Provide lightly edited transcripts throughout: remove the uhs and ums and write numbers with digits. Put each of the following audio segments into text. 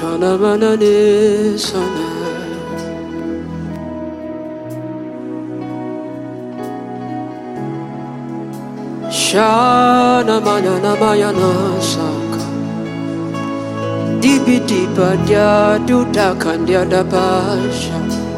Shana manane sana. Shana manana mayana saka. Dibi diba dia duda kandia da basha.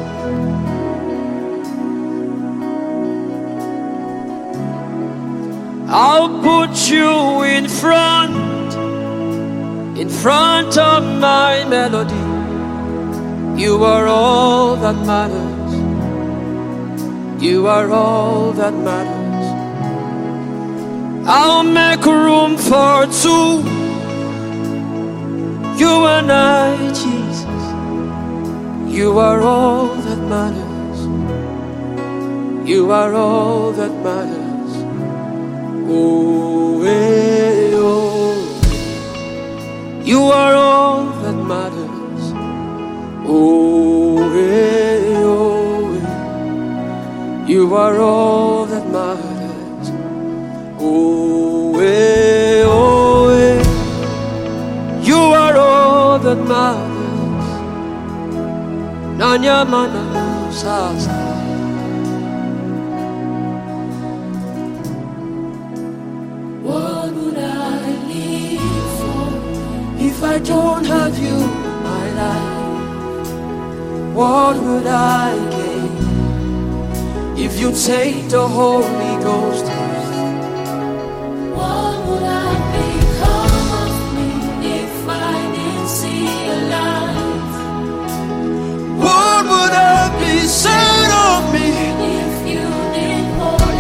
I'll put you in front of my melody. You are all that matters. You are all that matters. I'll make room for two. You and I, Jesus. You are all that matters. You are all that matters. Oh, hey, oh. You are all that matters. Oh, hey, oh, hey. You are all that matters. Oh, hey, oh, hey. You are all that matters. Nanya mana sasa. What would I live for if I don't have you in my life? What would I gain if you take the Holy Ghost? What would I become of me if I didn't see your light? What would I be said of me If you didn't hold my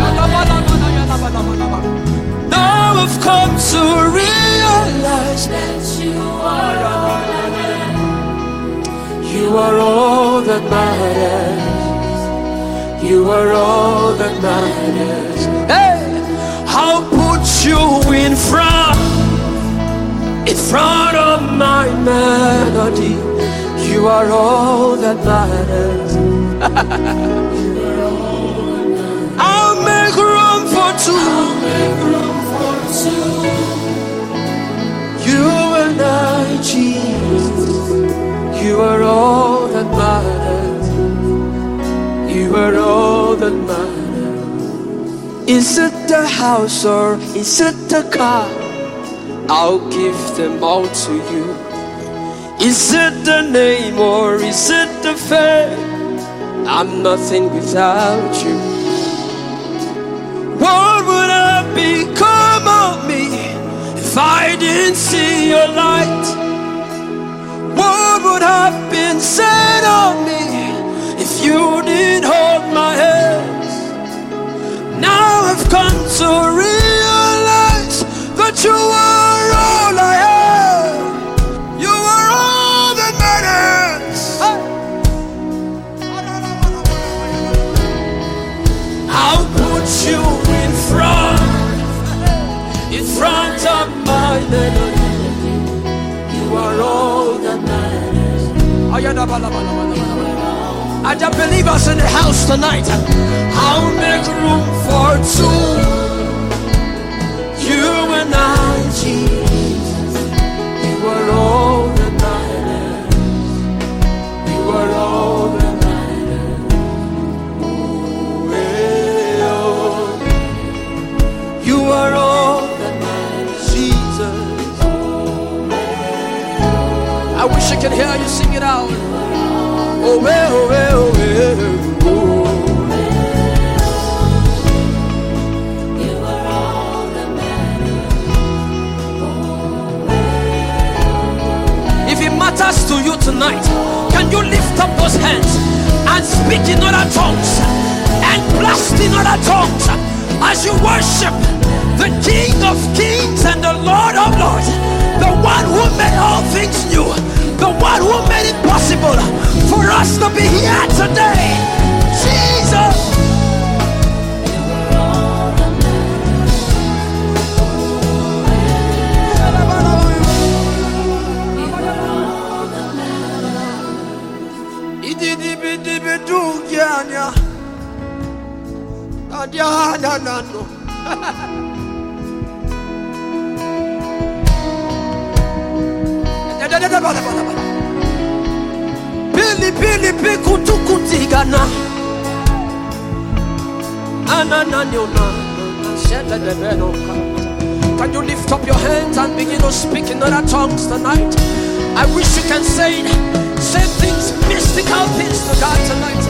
Now I've come to realize that you are all I am. you are all that matters. You are all that matters. Hey, I'll put you in front of my melody. You are all that matters. I'll make room for two. You and I, Jesus. You are all that matters. You are all that matters. Is it the house or is it the car? I'll give them all to you. Is it the name or is it the fame? I'm nothing without you. What would have become of me if I didn't see your light? What would have been said of me if you didn't hold my hands? Now I've come to realize that you are all I have. You are all that matters. I'll put you in front of my melody. You are all that matters. I just believe us in the house tonight. I'll make room for two. You and I, Jesus. You are all that matters. You are all that matters. Oh, hey, oh. You are all that matters, Jesus. I wish I could hear you sing it out. Oh, well, oh, well, oh, well, oh. You are all that matters. If it matters to you tonight, can you lift up those hands and speak in other tongues and blast in other tongues as you worship the King of Kings and the Lord of Lords, the one who made all things new, the one who made it possible for us to be here today. Jesus. Pili kutukutigana. Can you lift up your hands and begin to speak in other tongues tonight? I wish you can say things, mystical things to God tonight.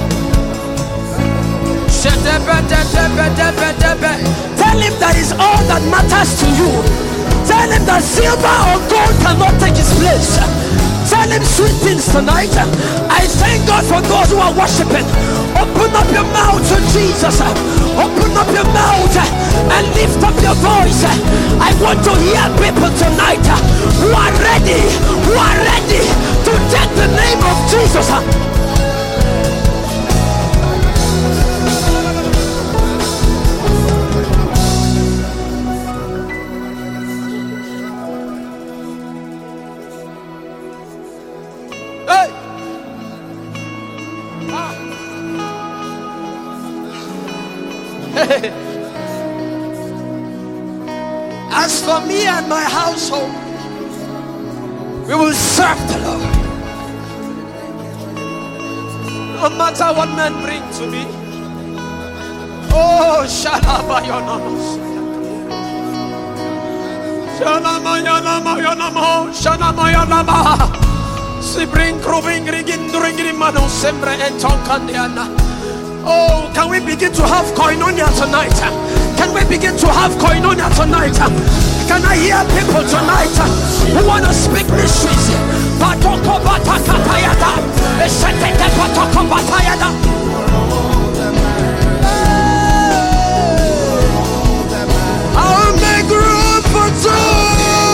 Tell him that is all that matters to you. Tell him that silver or gold cannot take his place. Tell him sweet things tonight. I thank God for those who are worshiping. Open up your mouth to Jesus. Open up your mouth and lift up your voice. I want to hear people tonight who are ready to take the name of Jesus. As for me and my household, we will serve the Lord. No matter what men bring to me. Oh, Shalabayonamas. Shalamayanama. Sibring Krubing Rigin Mano Sembre and Tonkandiana. Oh, can we begin to have koinonia tonight? Can we begin to have koinonia tonight? Can I hear people tonight who want to speak mysteries? Patoko batakatayada. Eshetete patoko batayada. I'll make room for two.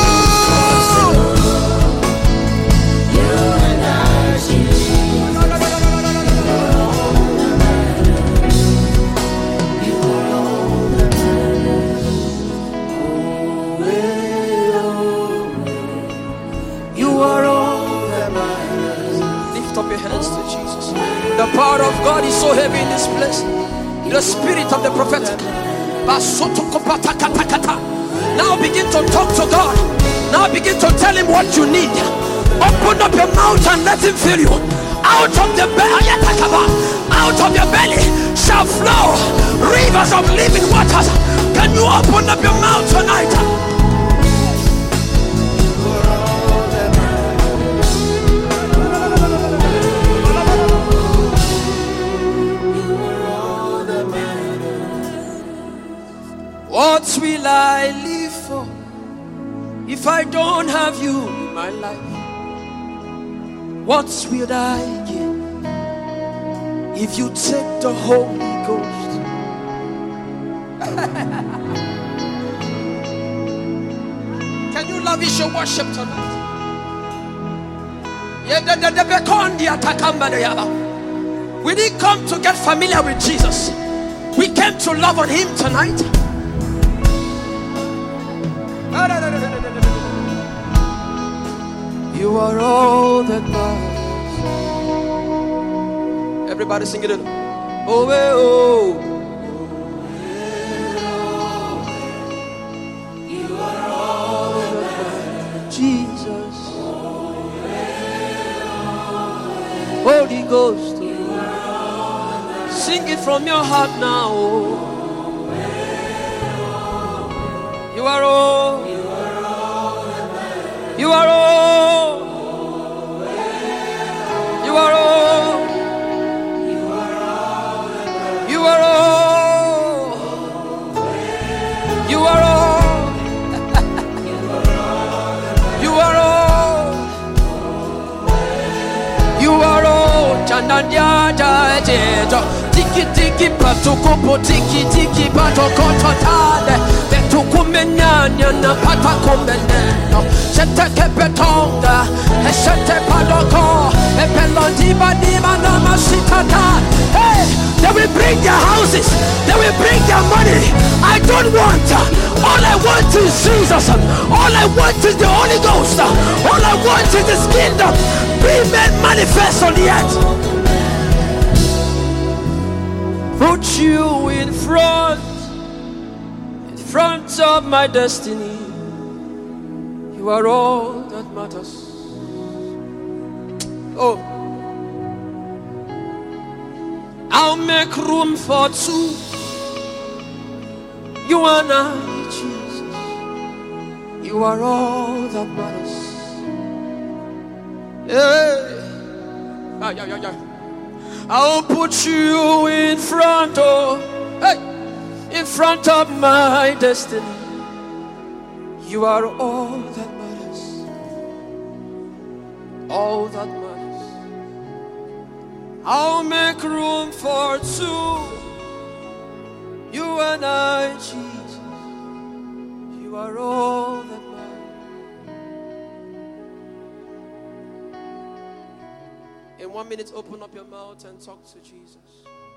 The power of God is so heavy in this place. The spirit of the prophetic. Now begin to talk to God. Now begin to tell him what you need. Open up your mouth and let him fill you. Out of the belly, out of your belly shall flow rivers of living waters. Can you open up your mouth tonight? What will I live for if I don't have you in my life? What will I gain if you take the Holy Ghost? Can you lavish your worship tonight? We didn't come to get familiar with Jesus. We came to love on him tonight. You are all that matters. Everybody sing it. Oh, oh. You are all that matters. Jesus. Holy Ghost. Sing it from your heart now. You are all. You are all. You are all. You are all. You are all. You are all. You are all. Chananya jajejo. Tiki tiki patukupo tiki tiki patokototale. Betukumenyanya na patakumeneno. Shete kepetonga. Shete padoko. Epelondiba diba namasitata. Hey, they will bring their houses. They will bring their money. I don't want. All I want is Jesus. All I want is the Holy Ghost. All I want is His kingdom. Be made manifest on the earth. Put you in front of my destiny. You are all that matters. Oh, I'll make room for two. You and I, Jesus. You are all that matters. Yeah. I'll put you in front of, in front of my destiny. You are all that matters. All that matters. I'll make room for two. You and I, Jesus. You are all that matters. In 1 minute, open up your mouth and talk to Jesus.